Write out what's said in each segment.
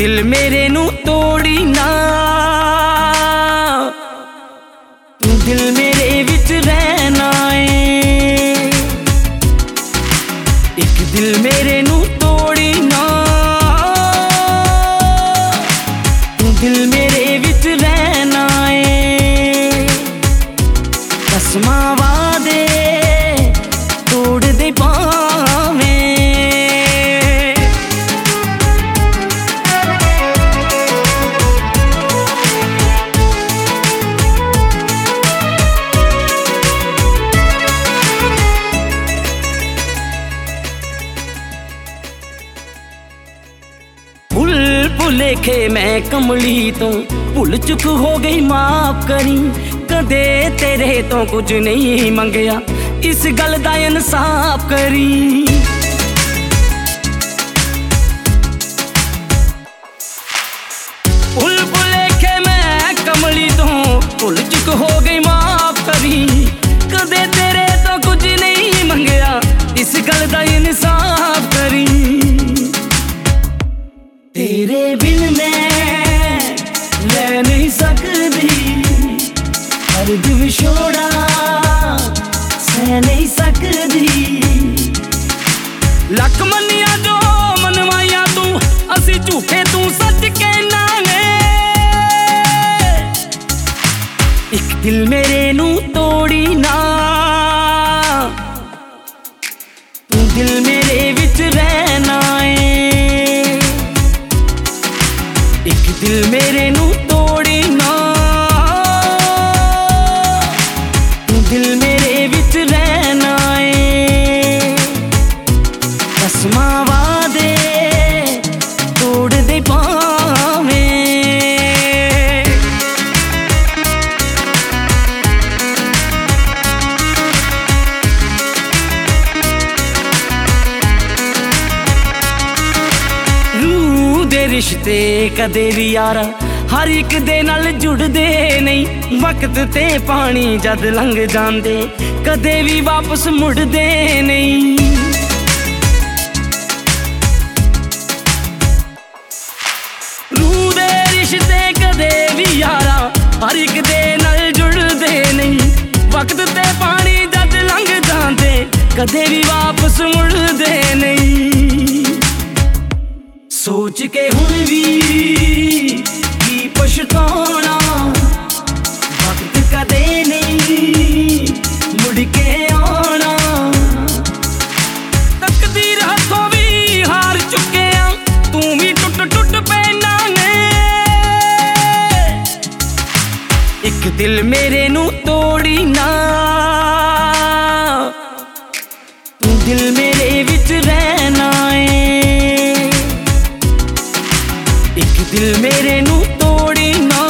दिल मेरे नू तोड़ी ना, तू दिल मेरे विच रहना है। एक दिल मेरे नू तोड़ी ना, तू दिल मेरे विच रहना है। कसमां वादे तोड़ दे पावें, भुलेखे मैं कमली तो भुल चुक हो गई, माफ करी। कदे तेरे तो कुछ नहीं मंगया, इस गल दा इंसाफ करी। भुलेखे मैं कमली तो भुल चुक हो गई, माफ करी। कदे तेरे तो कुछ नहीं मंगया, इस गल दा इंसाफ करी। तेरे बिन मैं रह नहीं सकदी, दर्द विछोड़ा सह नहीं सकदी। लख मनिया जो मनवाइया तू, असी झूठे तू सच कहना है। एक दिल मेरे नू तोड़ी ना, तू दिल मेरे विच रहना है। एक दिल मेरे नू तोड़ी ना, तू दिल मेरे विच रहना है। कसमां वादे तोड़ दे पावें, रूह दे रिश्ते कदे भी यारा हर एक दे नाल जुड़दे नहीं। वक्त ते पानी जद लंघ जांदे कदे भी वापस मुड़दे नहीं। रूह दे रिश्ते कदे भी यारा हर एक दे नाल जुड़दे नहीं। वक्त ते पानी जद लंघ जांदे कदे भी वापस मुड़दे नहीं। सोच के हुण भी पछताना, वक्त कदे नहीं मुड़ के आना। तकदीर हाथों भी हार चुके आ, तू भी टुट टुट पैना ने। एक दिल मेरे नू तोड़ी ना, तू दिल मेरे विच रहना है। एक दिल मेरे नू तोड़ी ना,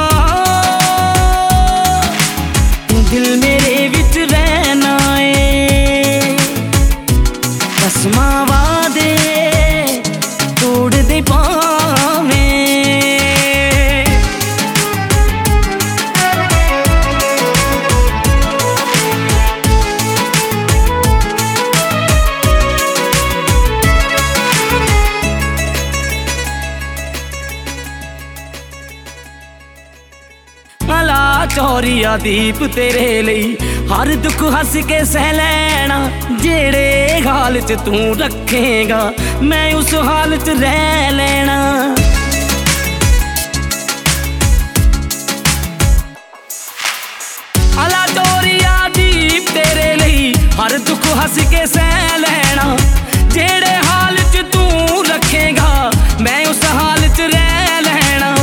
तू दिल मेरे विच रहना है। कसमां वादे तोड़ दे पावें, चौरिया दीप तेरे लई हर दुख हस के सह लैना। जेड़े हाल च तू रखेगा मैं उस हाल च रह लेना। अला चौरिया दीप तेरे लई हर दुख हस के सह लेना। जेड़े हाल च तू रखेगा मैं उस हाल च रह लेना।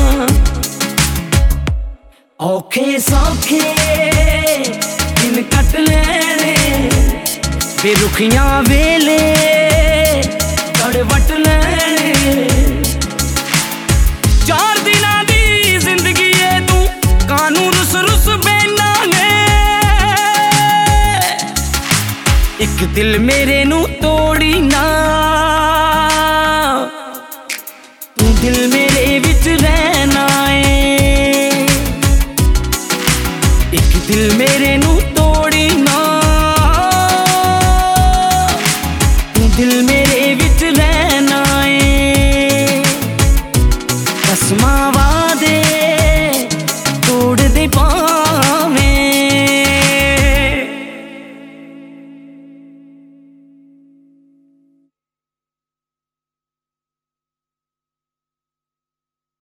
औखे सौखे दिन कट लेने, बेरुखियां वेले कड़वट लेने। 4 दिनां दी जिंदगी है तू कानून रुस रुस बैना ने। एक दिल मेरे नू तोड़ी ना, तू दिल मेरे विच रहना है। एक दिल मेरे नू तोड़ी ना,